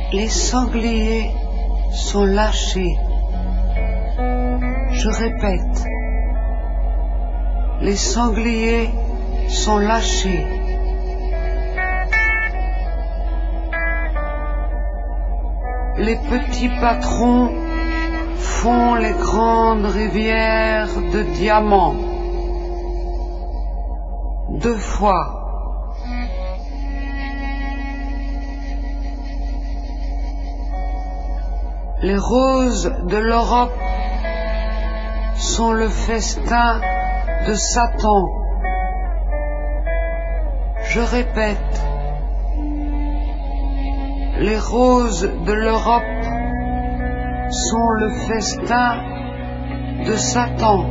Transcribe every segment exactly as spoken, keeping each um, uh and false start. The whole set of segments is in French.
Les sangliers sont lâchés. Je répète, les sangliers sont lâchés. Les petits patrons font les grandes rivières de diamants. Deux fois. Les roses de l'Europe sont le festin de Satan. Je répète, les roses de l'Europe sont le festin de Satan.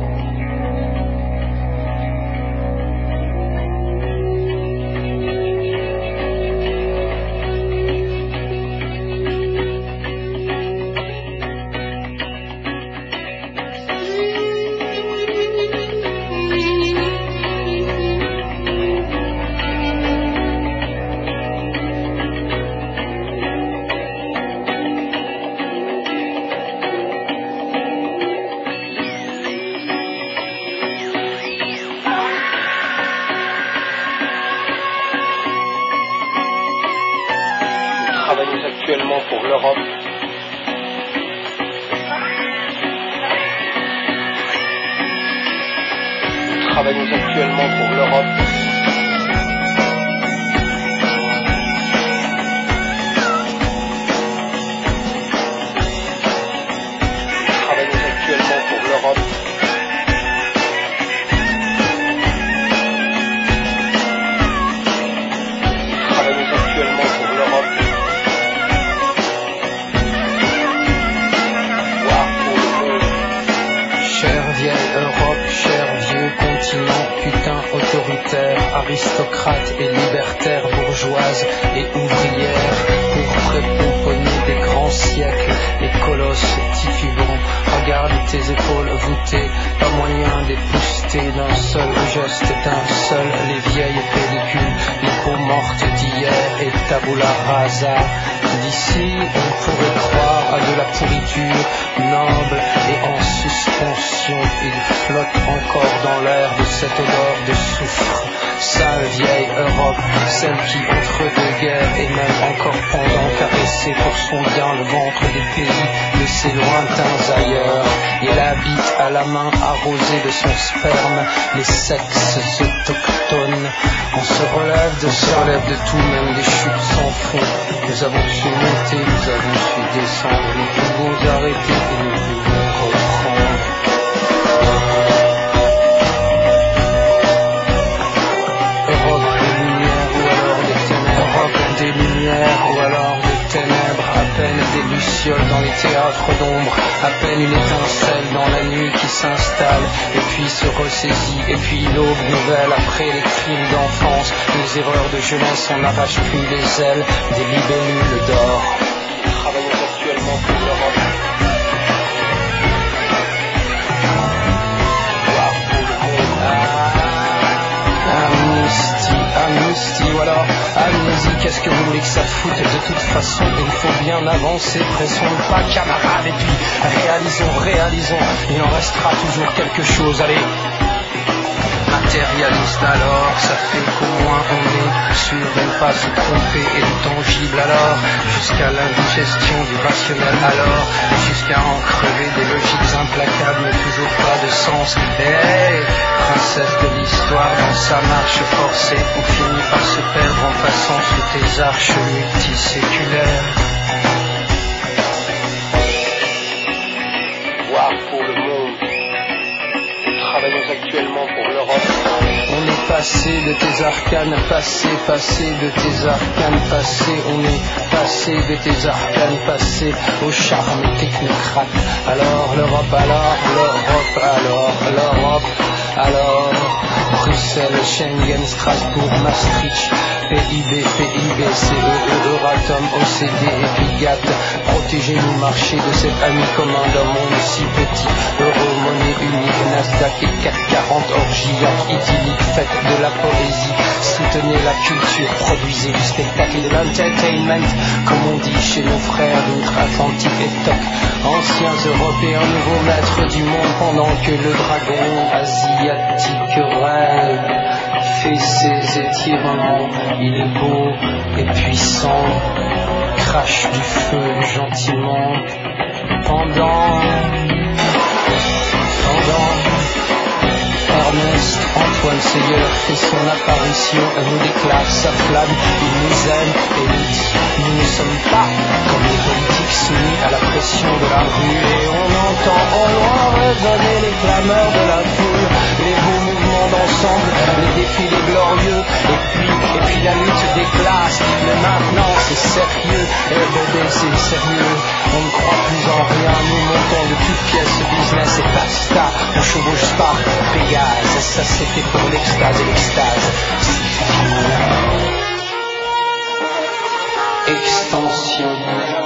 Travaillons actuellement pour l'Europe. Nous travaillons actuellement pour l'Europe. Nous travaillons actuellement pour l'Europe. Nous travaillons actuellement pour l'Europe. Chère vieille Europe, cher vieux continent, putain autoritaire, aristocrate et libertaire, bourgeoise et ouvrière, pour prépomponner des grands siècles, les colosses titubants, regarde tes épaules voûtées, pas moyen d'épousseter d'un seul geste, d'un seul les vieilles pellicules, les peaux mortes d'hier et tabula rasa. D'ici, on pourrait croire à de la pourriture noble et en suspension. Il flotte encore dans l'air de cette odeur de soufre. Sale vieille Europe, celle qui entre deux guerres et même encore pendant caressait pour son bien le ventre des pays de ses lointains ailleurs. Et elle habite à la main arrosée de son sperme les sexes autochtones. On se relève de, se relève de tout, même des chutes sans fond. Nous avons su monter, nous avons su descendre, nous pouvons arrêter et nous pouvons reprendre. Europe des lumières ou alors des ténèbres, Europe des lumières ou alors des ténèbres, à peine des lucioles dans les théâtres d'ombre, à peine une étincelle dans la nuit qui s'installe et puis se ressaisit, et puis l'aube nouvelle après les crimes d'enfance, les erreurs de jeunesse, on n'arrache plus les ailes des libellules d'or. Travaillons actuellement pour l'Europe. Amnistie, amnistie, ou alors amnésie, qu'est-ce que vous voulez que ça foute? De toute façon, il faut bien avancer, pressons le pas, camarades, et puis réalisons, réalisons, il en restera toujours quelque chose, allez. Matérialiste alors, ça fait qu'au moins on est sûr de ne pas se tromper et du tangible alors, jusqu'à l'indigestion du rationnel alors, jusqu'à en crever des logiques implacables mais toujours pas de sens. Hey, princesse de l'histoire dans sa marche forcée, on finit par se perdre en passant sous tes arches multiséculaires. Voir pour le monde. Travaillons actuellement pour l'Europe. On est passé de tes arcanes, passé, passé de tes arcanes, passé. On est passé de tes arcanes, passé au charme technocrate. Alors l'Europe, alors l'Europe, alors l'Europe, alors Bruxelles, Schengen, Strasbourg, Maastricht. P I B, P I B, C E E, Euratom, O C D et puis GATT. Protégez-nous, marché de cet ami commun d'un monde si petit. Euro, monnaie unique, Nasdaq et quatre cent quarante, orgiaque, idyllique, faites de la poésie. Soutenez la culture, produisez du spectacle et de l'entertainment, comme on dit chez nos frères d'outre-Atlantique et Toc. Anciens Européens, nouveaux maîtres du monde, pendant que le dragon asiatique rêve, fait ses étirements, il est beau et puissant, crache du feu gentiment, pendant, pendant, Ernest Antoine Seyeur fait son apparition, elle nous déclare sa flamme, il nous aime et nous dit, nous ne sommes pas comme les politiques soumis à la pression de la rue, et on entend au loin résonner les clameurs de la foule, les beaux mouvements d'ensemble, les défilés glorieux, et puis, et puis la lutte des classes, mais maintenant c'est sérieux, et bébé c'est sérieux, on ne croit plus en rien, nous montons de toutes pièces, business et basta, on chevauche pas, Pégase, ça c'était pour l'extase et l'extase, c'est fini. Extension,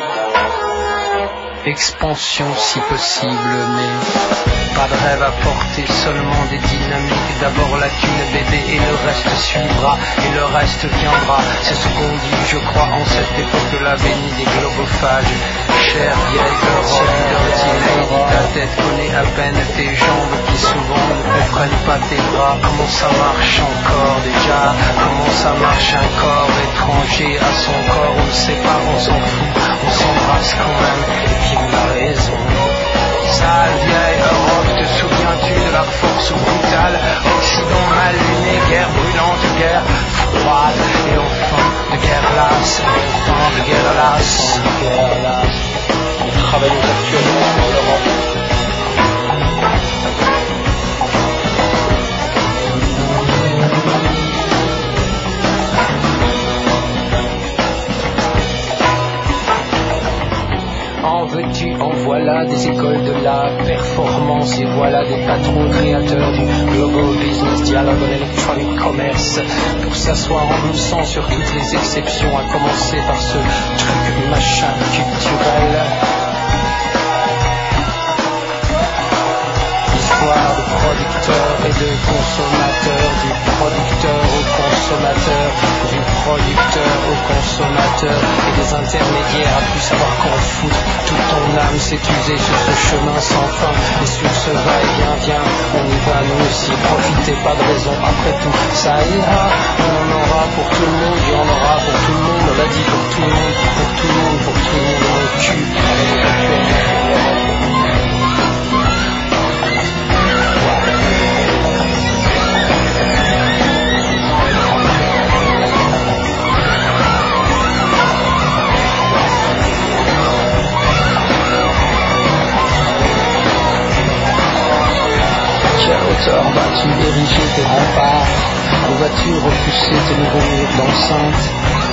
expansion si possible, mais pas de rêve à porter, seulement des dynamiques. D'abord la thune bébé et le reste suivra, et le reste viendra. C'est ce qu'on dit, je crois, en cette époque-là bénie des globophages. Chère vieille Europe, dirty lady, ta tête connaît à peine tes jambes qui souvent ne comprennent pas tes bras. Comment ça marche encore déjà? Comment ça marche un corps étranger à son corps? On ne sait pas, on s'en fout, on s'embrasse quand même, et puis on a raison. Sale vieille Europe, te souviens-tu de la force brutale? Occident mal luné, guerre brûlante, guerre froide, et enfin de guerre lasse, enfin de guerre lasse, de guerre lasse. Nous travaillons actuellement pour l'Europe. En veux-tu, en voilà des écoles de la performance, et voilà des patrons créateurs du global business, dialogue electronic commerce, pour s'asseoir en doucant sur toutes les exceptions, à commencer par ce truc machin culturel. Histoire de producteurs et de consommateurs, du producteur au consommateur, du producteur au consommateur, et des intermédiaires à plus savoir qu'en foutre. Toute ton âme s'est usée sur ce chemin sans fin, et sur ce va-et-vient, viens, on y va nous aussi, profitez, pas de raison, après tout, ça ira, on en aura pour tout le monde, il y en aura pour tout le monde, on l'a dit pour tout le monde, pour tout le monde, pour tout le monde, mon cul, avec l'actualité. Hauteur vas-tu ériger tes remparts? Où vas-tu repousser tes nouveaux murs d'enceinte?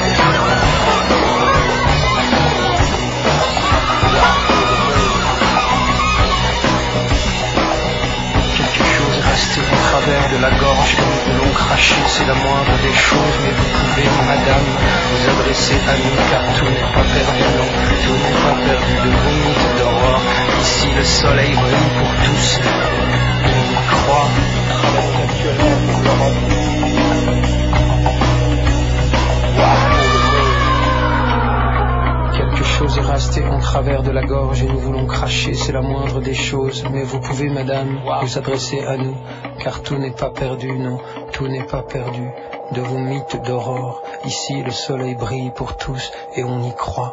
Quelque chose est resté au travers de la gorge que nous voulons cracher, c'est la moindre des choses, mais vous pouvez, madame, vous adresser à nous, car tout n'est pas perdu, non, tout n'est pas perdu de vos mythes d'aurore. Ici le soleil brille pour tous. Croix, travaille actuellement pour l'Europe. Quelque chose est resté en travers de la gorge et nous voulons cracher, c'est la moindre des choses. Mais vous pouvez, madame, vous adresser à nous, car tout n'est pas perdu, non, tout n'est pas perdu. De vos mythes d'aurore, ici le soleil brille pour tous et on y croit.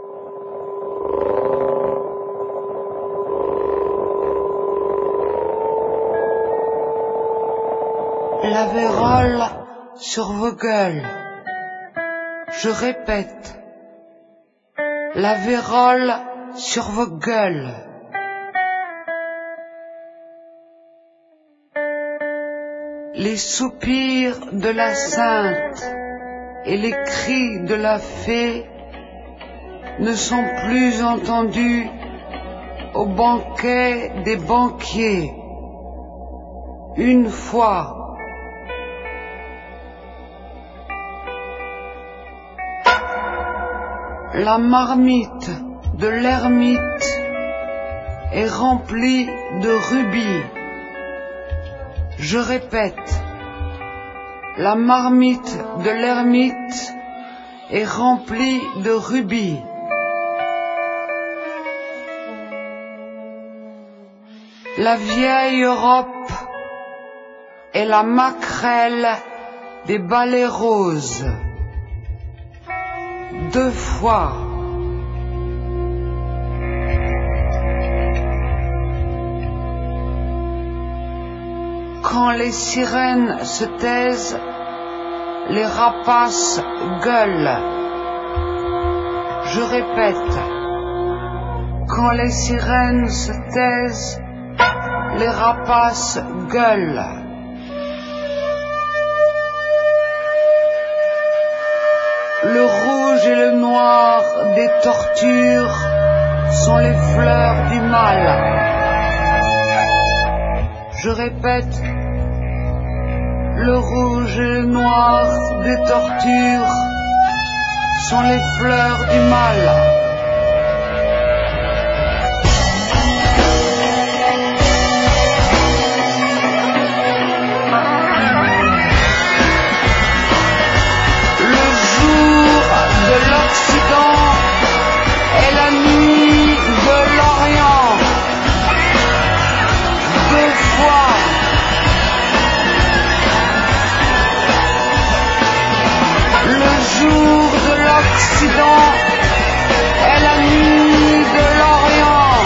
La vérole sur vos gueules. Je répète, la vérole sur vos gueules. Les soupirs de la sainte et les cris de la fée ne sont plus entendus au banquet des banquiers. Une fois, La marmite de l'ermite est remplie de rubis. Je répète, la marmite de l'ermite est remplie de rubis. La vieille Europe est la maquerelle des balais roses. Deux fois. Quand les sirènes se taisent, les rapaces gueulent. Je répète, quand les sirènes se taisent, les rapaces gueulent. Le rouge et le noir des tortures sont les fleurs du mal. Je répète, le rouge et le noir des tortures sont les fleurs du mal. De l'Occident et la nuit de l'Orient. Deux fois. Le jour de l'Occident et la nuit de l'Orient.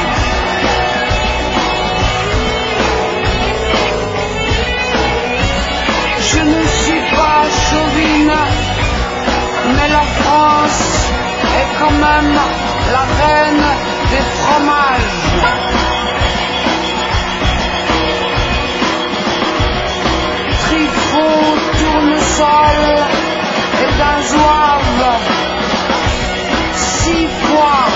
Je ne suis pas chauvine, mais la France est quand même la reine des fromages. Trifon, tournesol et d'un zouave. Six fois.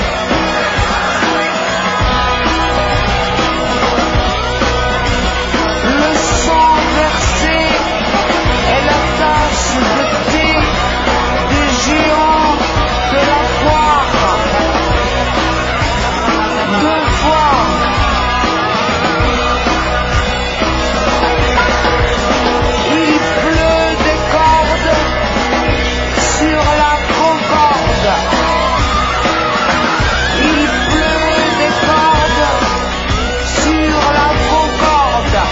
Le sang versé et la tasse de thé des géants de la foire. Deux fois. Il pleut des cordes sur la concorde. Il pleut des cordes sur la concorde.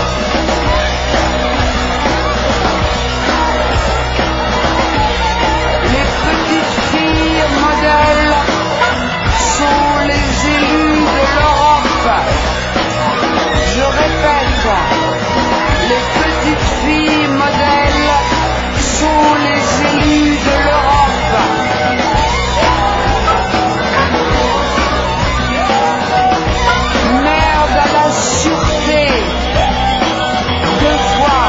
Les petites filles modèles sont les élus de l'Europe. Je répète, les petites filles modèles sont les élus de l'Europe. Merde à la sûreté. Deux fois.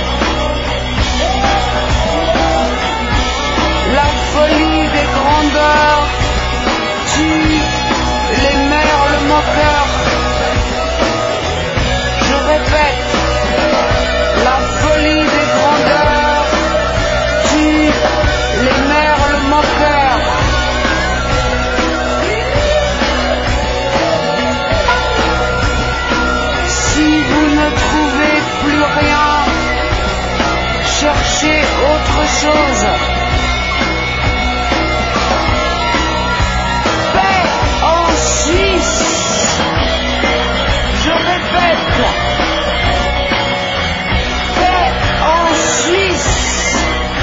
La folie des grandeurs tue les merles moqueurs. Je répète, la folie des grandeurs tue les merles moqueurs. Si vous ne trouvez plus rien, cherchez autre chose. Paix en Suisse. Je répète, paix en Suisse.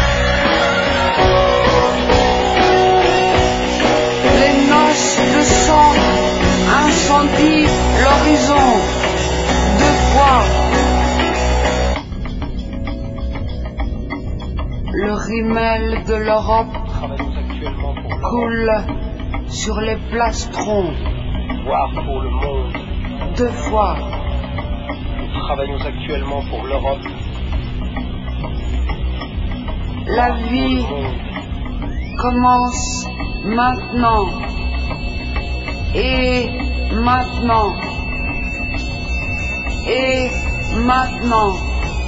Les noces de sang incendient l'horizon. Deux fois. Le rimel de l'Europe Travaillons actuellement pour l'Europe, coule sur les plastrons. voire pour le monde. Deux fois. Nous travaillons actuellement pour l'Europe, La pour le vie monde. commence maintenant. Et maintenant. Et maintenant.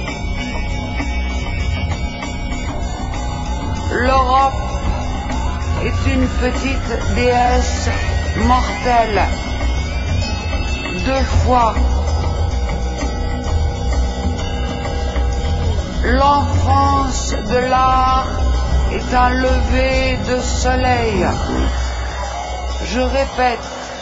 L'Europe est une petite déesse mortelle. Deux fois, l'enfance de l'art est un lever de soleil. Je répète,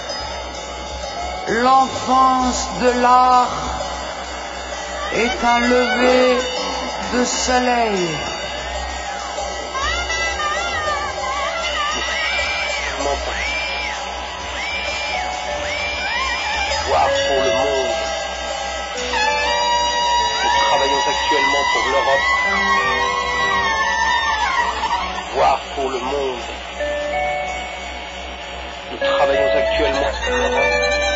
l'enfance de l'art est un lever de soleil. Voir pour le monde. Nous travaillons actuellement pour l'Europe. Voir pour le monde. Nous travaillons actuellement pour l'Europe.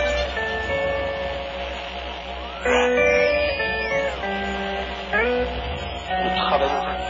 Nous travaillons actuellement.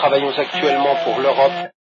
travaillons actuellement pour l'Europe.